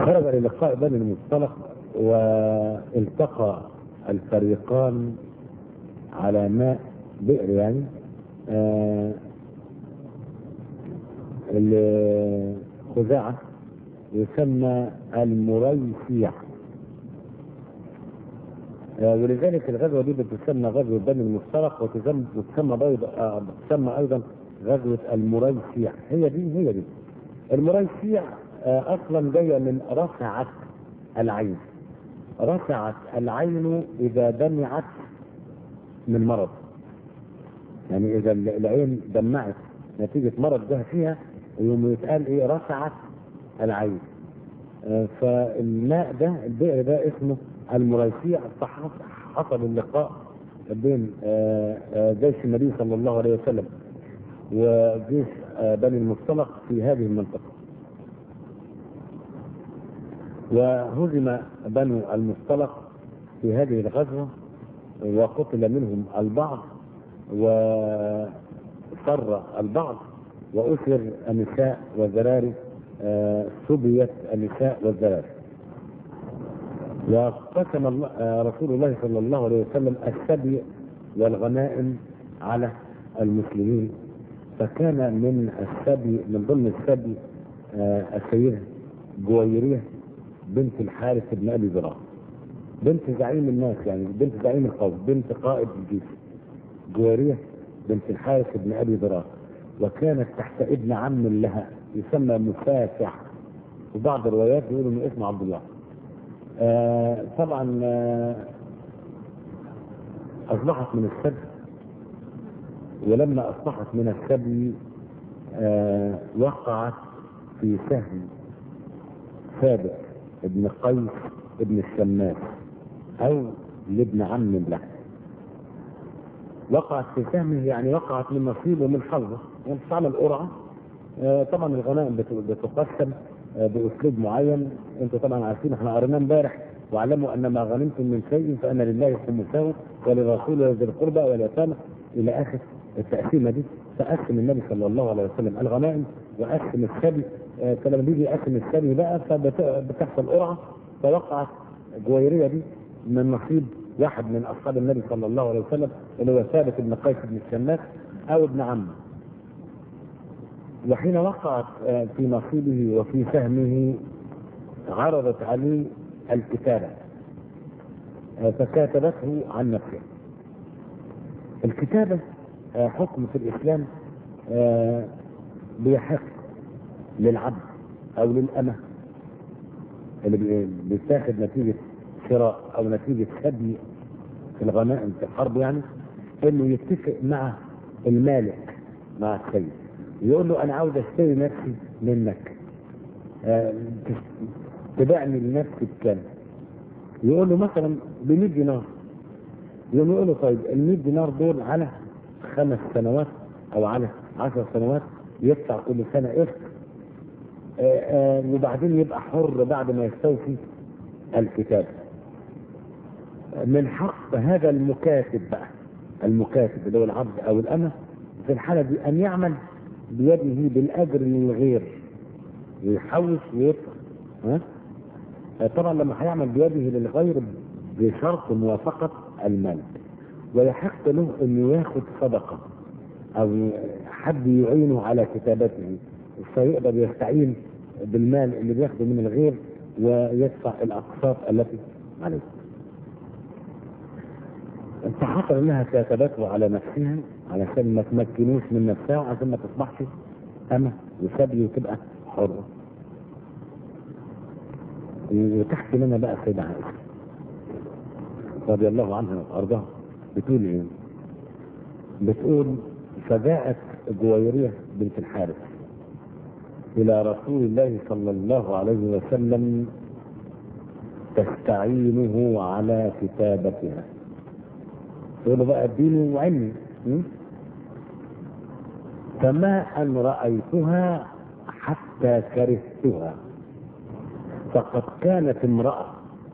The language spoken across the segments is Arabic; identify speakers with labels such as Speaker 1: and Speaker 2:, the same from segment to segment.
Speaker 1: خرج للقاء بني المصطلق، والتقى الفريقان على ماء بئر، يعني خزاعة يسمى المريسيع. ولذلك الغزوة دي بتسمى غزوة بني المصطلق، وتسمى أيضا غزوة المريسيع. هي دي المريسيع أصلا جاية من رفعت العين. رفعت العين إذا دمعت من مرض، يعني إذا العين دمعت نتيجة مرض جه فيها يوم يتقال إيه؟ رفعت العين. فالماء ده البئر ده اسمه المريسيع. حصل اللقاء بين جيش النبي صلى الله عليه وسلم وجيش بني المصطلق في هذه المنطقة، وهزم بنو المصطلق في هذه الغزوة، وقتل منهم البعض وفر البعض، وأسر النساء والذراري، سبيت النساء والذراري. وقسم رسول الله صلى الله عليه وسلم السبي والغنائم على المسلمين. فكان من ضمن السبي السيدة جويرية بنت الحارث بن ابي ذرار، بنت زعيم الناس، يعني بنت زعيم القوم، بنت قائد الجيش. جويرية بنت الحارث بن ابي ذرار، وكانت تحت ابن عم لها يسمى مفاتح، وبعض الروايات يقولوا انه اسمه عبد الله. طبعا اصبحت من السبي، ولما اصبحت من السبي وقعت في سهم ثابت ابن قيس ابن الشماس، او لابن عم له. وقعت في سهمه، يعني وقعت من نصيبه من حظه، يعني بتعمل قرعه. طبعا الغنائم بتقسم باسلوب معين، انتوا طبعا عارفين، احنا قريناه امبارح: واعلموا ان ما غنمتم من شيء فان لله خمسه وللرسول وذي القربى واليتامى الى اخر التقسيمه دي. فقسم النبي صلى الله عليه وسلم الغنائم وقسم السبي. فلما بيجي يقسم السبي بقى فبتحصل قرعه، فوقعت جويريه دي من نصيب واحد من اصحاب النبي صلى الله عليه وسلم، اللي هو ثابت بن قيس بن الشماس او ابن عمه. وحين وقعت في نصيبه وفي سهمه عرضت عليه الكتابة، فكاتبته عن نفسه. الكتابة حكم في الإسلام بيحق للعبد أو للأمة اللي بيتاخد نتيجة شراء أو نتيجة سبي في الغنائم في الحرب، يعني إنه يتفق مع المالك، مع السيد، يقول له أنا عاوز أشتري نفسي منك، تبعني لنفسي بكام؟ يقول له مثلا ب 100 دينار. يقول له طيب ال 100 دينار دول على 5 سنوات او على 10 سنوات، يدفع كل سنه قسط، وبعدين يبقى حر بعد ما يستوفي الكتاب. من حق هذا المكاتب بقى، المكاتب اللي هو العبد او الامه في الحاله دي ان يعمل بيده بالاجر للغير، ويحوش ويدفع. طبعا لما هيعمل بيده للغير بشرط موافقة المالك، ويحق له انه ياخد صدقة او حد يعينه على كتابته، فيقدر يستعين بالمال اللي بياخده من الغير ويدفع الاقساط التي عليه. فحصل انها كتبته على نفسها علشان ما تمكنوش من نفسها، وعشان ما تصبحش أمة وسبي وتبقى حرة. وتحكي لنا بقى السيدة عائشة رضي الله عنها وارضاها بتقول ايه؟ بتقول: فجاءت جويرية بنت الحارث الى رسول الله صلى الله عليه وسلم تستعينه على كتابتها. تقول له بقى اديني وعني. فما ان رايتها حتى كرهتها، فقد كانت امرأة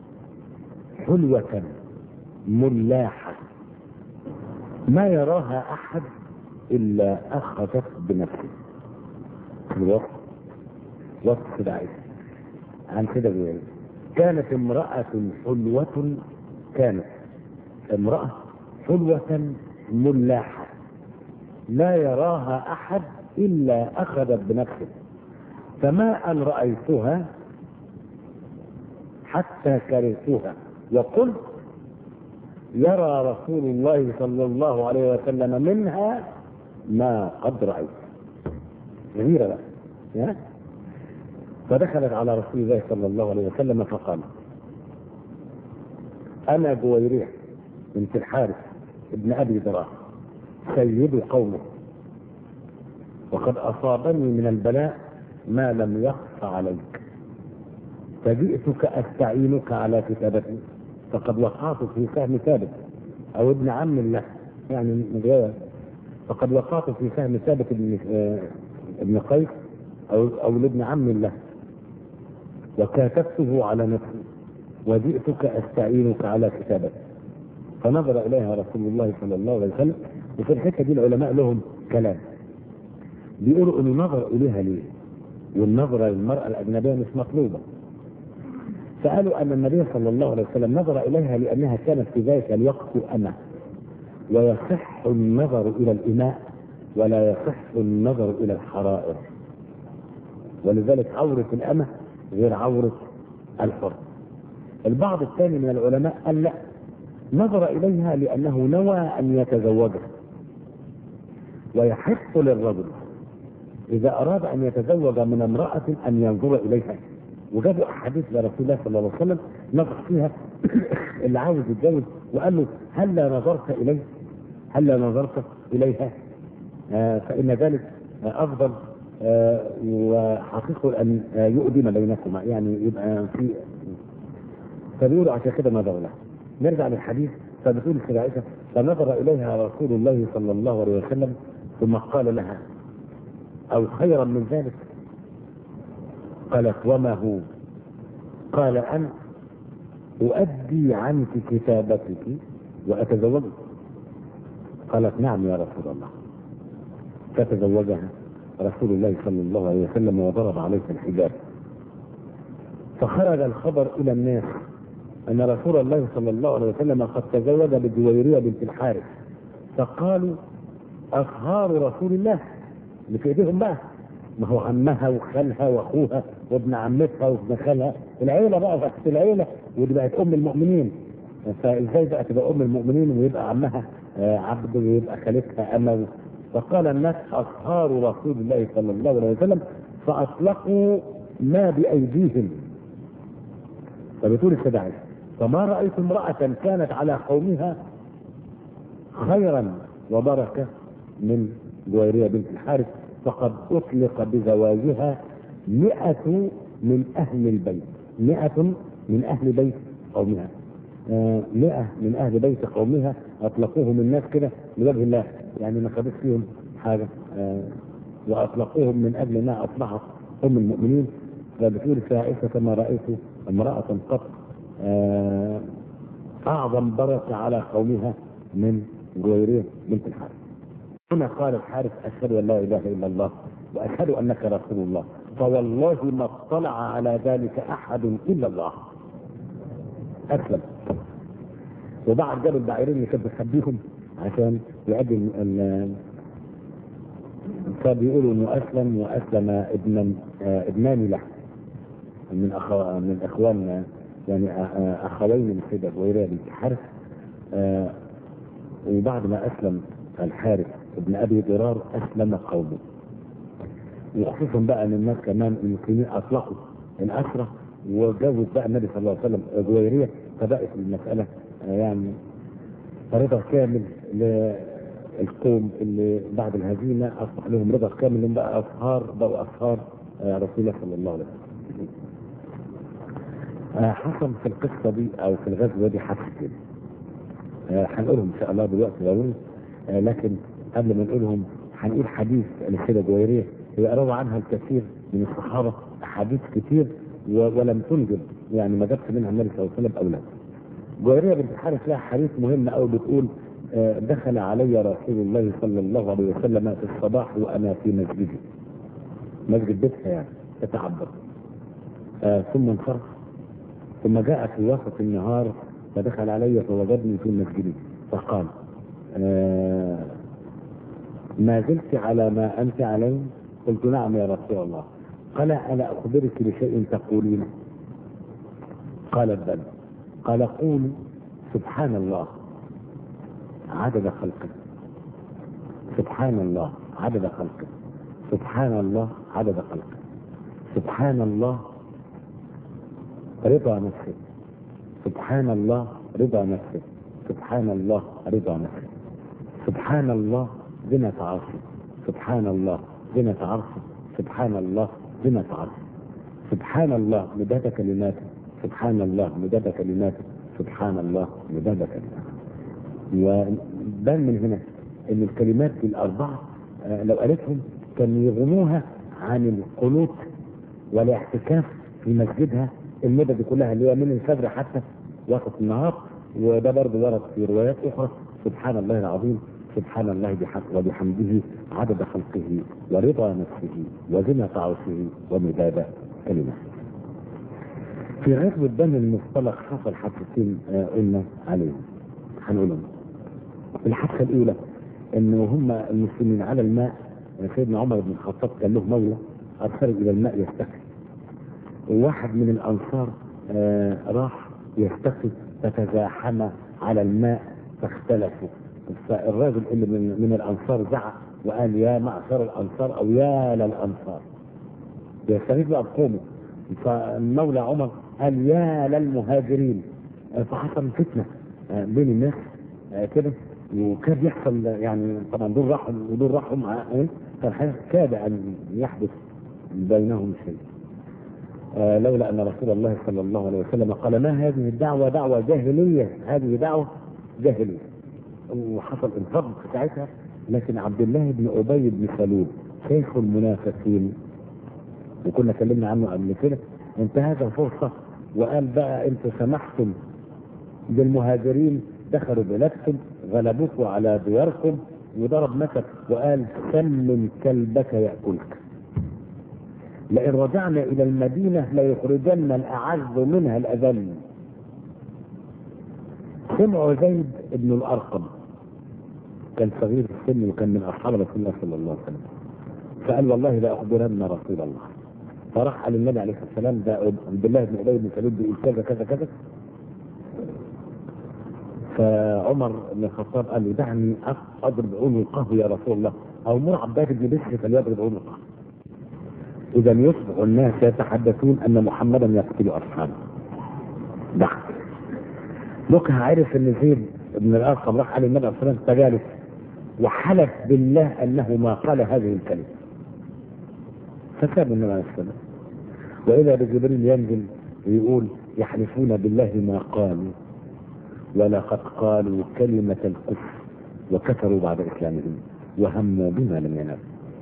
Speaker 1: حلوة ملاحة ما يراها أحد إلا أخذت بنفسه. الوقت وقت عائشة عن كده بيقول كانت امرأة حلوة، كانت امرأة حلوة ملاحة لا يراها أحد إلا أخذت بنفسه، فما أن رأيتها حتى كرهتها وقلت يرى رسول الله صلى الله عليه وسلم منها ما قد رأيت. غيرة بقى. فدخلت على رسول الله صلى الله عليه وسلم فقال أنا جويرية بنت الحارث ابن أبي ذراع سيد قومه، وقد أصابني من البلاء ما لم يخف عليك، فجئتك أستعينك على كتابتي، فقد وقعت في سهم ثابت أو ابن عم له، يعني فقد وقعت في سهم ثابت ابن قيس أو لابن عم له، وكاتبته على نفسي وجئتك أستعينك على كتابتي. فنظر إليها رسول الله صلى الله عليه وسلم. وفي الحته دي العلماء لهم كلام، بيقولوا انه نظر اليها ليه؟ والنظره للمراه الاجنبيه مش مطلوبه. فقالوا ان النبي صلى الله عليه وسلم نظر اليها لانها كانت في ذلك الوقت امه، ويصح النظر الى الاماء ولا يصح النظر الى الحرائر، ولذلك عوره الامه غير عوره الحر. البعض الثاني من العلماء قال لا، نظر اليها لانه نوى ان يتزوجها، ويحق للرجل اذا اراد ان يتزوج من امراه ان ينظر اليها. وجابوا احاديث لرسول الله صلى الله عليه وسلم نظر فيها اللي عاوز يتجوز وقال له هلا نظرت اليه، هلا نظرت اليها، فان ذلك افضل وحقيقه ان يؤدم بينكما، يعني يبقى في. فبيقولوا عشان كده نظر لها. نرجع للحديث. فبتقول السيدة عائشة فنظر اليها رسول الله صلى الله عليه وسلم ثم قال لها او خيرا من ذلك؟ قالت وما هو؟ قال ان اؤدي عنك كتابتك واتزوجك. قالت نعم يا رسول الله. فتزوجها رسول الله صلى الله عليه وسلم وضرب عليه الحجاب. فخرج الخبر الى الناس ان رسول الله صلى الله عليه وسلم قد تزوج بجويرية بنت الحارث، فقالوا اصهار رسول الله اللي في ايديهم بقى، ما هو عمها وخالها واخوها وابن عمتها وابن خالها، العيله بقى بقت العيله، ودي بقت ام المؤمنين. فازاي بقى تبقى ام المؤمنين ويبقى عمها عبد ويبقى خالتها امه؟ فقال الناس اصهار رسول الله صلى الله عليه وسلم فاطلقوا ما بايديهم. فبتقول السيدة عائشة فما رأيت امرأة كانت على قومها خيرا وبركة من جويرية بنت الحارث، فقد أطلق بزواجها 100 من أهل البيت، 100 من أهل بيت قومها، 100 من أهل بيت قومها أطلقوهم الناس كده لوجه الله، يعني ما خدوش فيهم حاجة، وأطلقوهم من أجل أنها أصبحت أم المؤمنين. فبتقول عائشة كما رأيت امرأة قط أعظم بركة على قومها من جويرية بنت الحارث. هنا قال الحارث أشهد أن لا إله إلا الله وأشهد أنك رسول الله، فوالله ما اطلع على ذلك أحد إلا الله. أسلم. وبعد جاب البعيرين اللي كانت بتخبيهم عشان يؤدي فبيقولوا انه اسلم، واسلم ابنان له من اخوان، يعني اخوين من السيدة جويرية بنت الحارث. وبعد ما اسلم الحارث ابن ابي ضرار اسلم قومه، وخصوصا بقى ان الناس كمان المسلمين اطلقوا الاسرى وجوز بقى النبي صلى الله عليه وسلم جويرية، فبقت المسألة يعني رضا كامل للقوم اللي بعد الهزيمة اصبح لهم رضا كامل، لهم بقى بقوا اصهار رسول الله صلى الله عليه وسلم. حصل في القصة دي او في الغزوة دي حادثتين هنقولهم ان شاء الله دلوقتي ضروري، لكن قبل ما نقولهم هنقول حديث للسيدة جويرية هي روى عنها الكثير من الصحابة احاديث كتير ولم تنجب، يعني ما جابش منها النبي صلى الله عليه وسلم اولاد. جويرية بنت الحارث لها حديث مهم قوي، بتقول دخل علي رسول الله صلى الله عليه وسلم في الصباح وانا في مسجدي، مسجد بيتها يعني تتعبد، ثم انصرف. ثم جاء في وسط النهار فدخل علي فوجدني في مسجدي فقال ما زلت على ما أنت عليه؟ قلت نعم يا رسول الله. قال ألا أخبرك بشيء تقولين؟ قالت بلى. قال قولي سبحان الله عدد خلقه، سبحان الله عدد خلقه، سبحان الله عدد خلقه، سبحان الله رضا نفسه، سبحان الله رضا نفسه، سبحان الله رضا نفسه، سبحان الله زنة عرشه، سبحان الله زنة عرشه، سبحان الله زنة عرشه، سبحان الله مداد كلماته، سبحان الله مداد كلماته، سبحان الله مداد كلماته. وبان من هنا ان الكلمات الاربعه لو قالتهم كانوا يغنوها عن القنوت والاعتكاف في مسجدها المدة دي كلها اللي هي من الفجر حتى وسط النهار. وده برضه ورد في روايات اخرى سبحان الله العظيم، سبحان الله وبحمده عدد خلقه ورضا نفسه وزنة عرشه ومداد كلماته. في غزوة بني المصطلق حصل حادثتين قلنا عليهم هنقولهم. الحادثة الأولى إنه هم المسلمين على الماء، سيدنا عمر بن الخطاب كان له مولى خرج إلى الماء يستقي، وواحد من الأنصار راح يستقي فتزاحم على الماء فاختلفوا. فالراجل اللي من الأنصار زعق وقال يا معشر الأنصار أو يا للأنصار، يستغيث بقى بقومه. فالمولى عمر قال يا للمهاجرين. فحصل فتنة بين الناس كده، وكاد يحصل يعني طبعا دول راحوا ودول راحوا مع فالحقيقة كاد أن يحدث بينهم شيء. لولا أن رسول الله صلى الله عليه وسلم قال ما هذه الدعوة دعوة جاهلية، هذه دعوة جاهلية. وحصل انفض في ساعتها. لكن عبد الله بن أبي بن سلول شيخ المنافقين وكنا كلمنا عنه قبل كده انتهز فرصة وقال بقى انتوا سمحتم بالمهاجرين دخلوا بلادكم غلبوكوا على دياركم، وضرب مثل وقال سمن كلبك يأكلك، لئن رجعنا الى المدينة ليخرجن الاعز منها الاذل. سمعوا زيد بن الارقم كان صغير في السن وكان من اصحاب رسول الله صلى الله عليه وسلم، فقال والله لا اخبرن رسول الله. فراح قال النبي عليه الصلاه والسلام ده عبد الله بن ابي بن سلول بيقول كذا كذا كذا. فعمر بن الخطاب قال له دعني اضرب عنقه يا رسول الله، او مر عباد بن بشر فليضرب عنقه. اذا يصبح الناس يتحدثون ان محمدا يقتل اصحابه. ضحك. لقها عرف ان زيد بن الارقم راح قال النبي عليه الصلاه والسلام تجالس وحلف بالله انه ما قال هذه الكلمه. فساب النبي عليه الصلاه والسلام. واذا بجبريل ينزل ويقول يحلفون بالله ما قالوا ولقد قالوا كلمه الكفر وكفروا بعد اسلامهم وهموا بما لم ينالوا.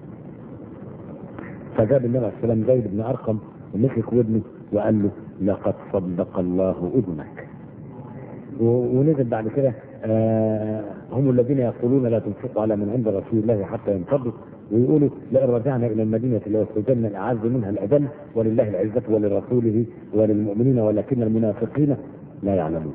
Speaker 1: فجاب النبي عليه الصلاه والسلام زيد بن ارقم ومسك ودنه وقال له لقد صدق الله اذنك. ونزل بعد كده هم الذين يقولون لا تنفقوا على من عند رسول الله حتى ينفضوا، ويقولوا لئن رجعنا الى المدينه ليخرجن الاعز منها الاذل ولله العزه ولرسوله وللمؤمنين ولكن المنافقين لا يعلمون.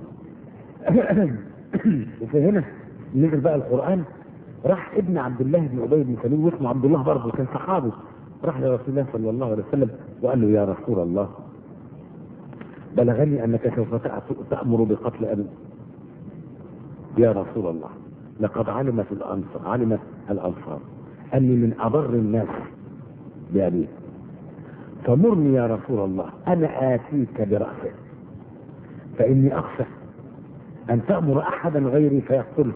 Speaker 1: وفي هنا نزل بقى القران. راح ابن عبد الله بن ابي بن سلول واسمه عبد الله برضه كان صحابي، راح لرسول الله صلى الله عليه وسلم وقال له يا رسول الله بلغني انك سوف تأمر بقتل ابي. يا رسول الله لقد علمت الانصار اني من اضر الناس بابيه، فمرني يا رسول الله انا اتيك برأسه، فاني اخشى ان تأمر احدا غيري فيقتله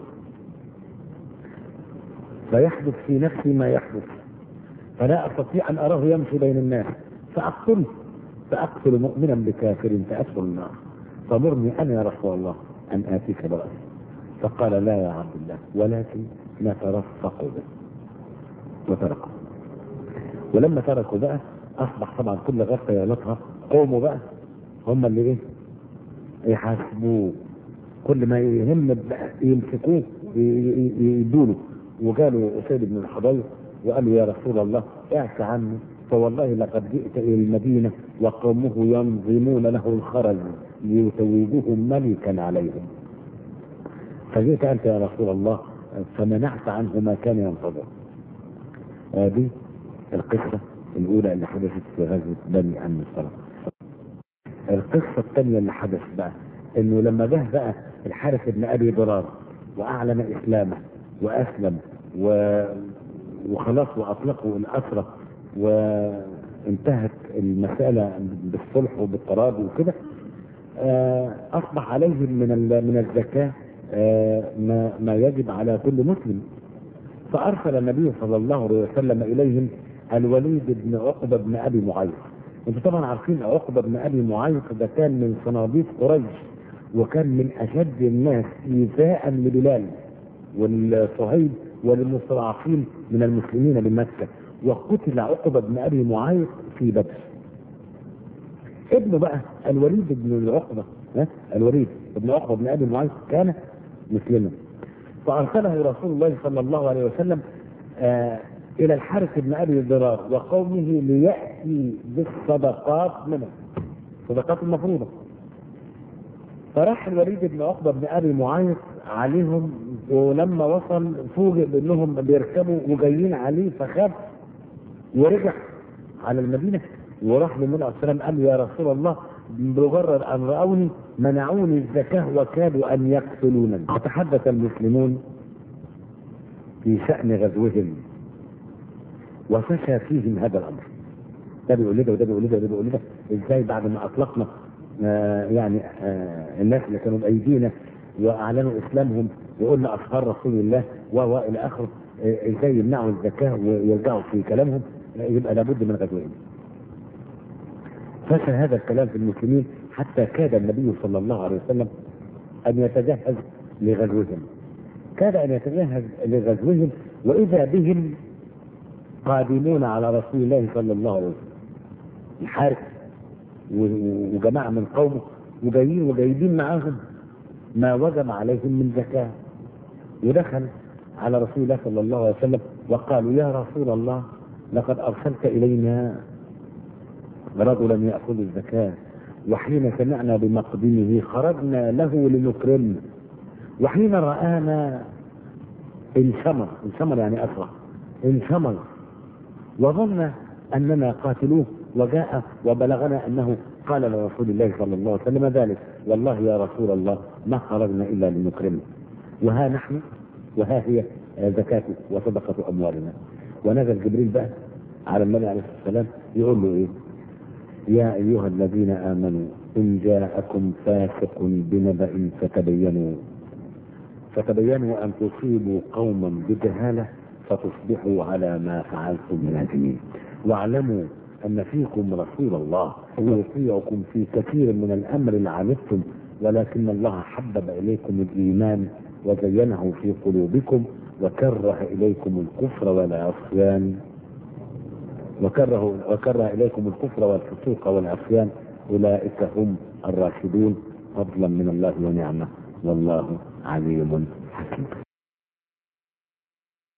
Speaker 1: فيحدث في نفسي ما يحدث، فلا استطيع ان اراه يمشي بين الناس فاقتله، فاقتل مؤمنا بكافر فادخل النار، فمرني انا يا رسول الله ان اتيك برأسه. فقال لا يا عبد الله ولكن نترفق به، وتركه. ولما تركوا بقى اصبح طبعا كل غفه يلطها قوموا بقى هم اللي ايه يحاسبوه، كل ما يهم يمسكوه يدوله. وقالوا اسيد بن الحضير وقالوا يا رسول الله اعف عني فوالله لقد جئت الى المدينه وقومه ينظمون له الخرز ليتوجوه ملكا عليهم، فجئت انت يا رسول الله فمنعت عنه ما كان ينتظر. هذه القصه الاولى اللي حدثت في غزوه بني النصر. القصه الثانيه اللي حدث بقى انه لما جه بقى الحارث بن ابي ضرار واعلن اسلامه واسلم وخلاص واطلقوا الاسرى وانتهت المساله بالصلح وبالتراضي وكده، اصبح عليهم من الزكاه ما يجب على كل مسلم. فارسل النبي صلى الله عليه وسلم اليهم الوليد بن عقبه بن ابي معيط. انتم طبعا عارفين عقبه بن ابي معيط ده كان من صناديق قريش، وكان من اشد الناس ايذاء لبلال والصهيب والمستضعفين من المسلمين بمكه، وقتل عقبه بن ابي معيط في بدر. ابنه بقى الوليد بن عقبه، الوليد بن عقبه بن ابي معيط كان مسلما، فارسله رسول الله صلى الله عليه وسلم الى الحارث بن ابي ضرار وقومه لياتي بالصدقات منه، صدقات المفروضه. فراح الوليد بن عقبه بن ابي معيط عليهم، ولما وصل فوجئ بانهم بيركبوا وجايين عليه فخاف ورجع على المدينه وراح للنبي عليه السلام قال يا رسول الله بمجرد ان راوني منعوني الزكاه وكادوا ان يقتلونني. وتحدث المسلمون في شان غزوهم وفشى فيهم هذا الامر. ده بيقول لده وده بيقول لده وده بيقول لده، ازاي بعد ما اطلقنا الناس اللي كانوا بايدينا واعلنوا اسلامهم وقلنا اصهار رسول الله والى اخره، ازاي يمنعوا الزكاه ويرجعوا في كلامهم؟ يبقى لابد من غزوهم. فشى هذا الكلام في المسلمين حتى كاد النبي صلى الله عليه وسلم ان يتجهز لغزوهم. كاد ان يتجهز لغزوهم واذا بهم قادمون على رسول الله صلى الله عليه وسلم، الحارث وجماعه من قومه وجايين وجايبين معاهم ما وجب عليهم من زكاه. ودخل على رسول الله صلى الله عليه وسلم وقالوا يا رسول الله لقد ارسلت الينا رجلا ياخذ الزكاه، وحين سمعنا بمقدمه خرجنا له لنكرمه، وحين رانا انشمر يعني اسرع، انشمر وظن اننا قاتلوه، وجاء وبلغنا انه قال لرسول الله صلى الله عليه وسلم ذلك، والله يا رسول الله ما خرجنا الا لنكرمه، وها نحن وها هي زكاته وصدقه اموالنا. ونزل جبريل بقى على النبي عليه الصلاه والسلام يقول له ايه؟ يا ايها الذين امنوا ان جاءكم فاسق بنبأ فتبينوا ان تصيبوا قوما بجهاله فتصبحوا على ما فعلتم نادمين، واعلموا ان فيكم رسول الله يطيعكم في كثير من الامر لعنتم، ولكن الله حبب اليكم الايمان وزينه في قلوبكم وكره اليكم الكفر والعصيان وكره اليكم الكفر والفسوق والعصيان، اولئك هم الراشدون فضلا من الله ونعمه، والله عليم حكيم.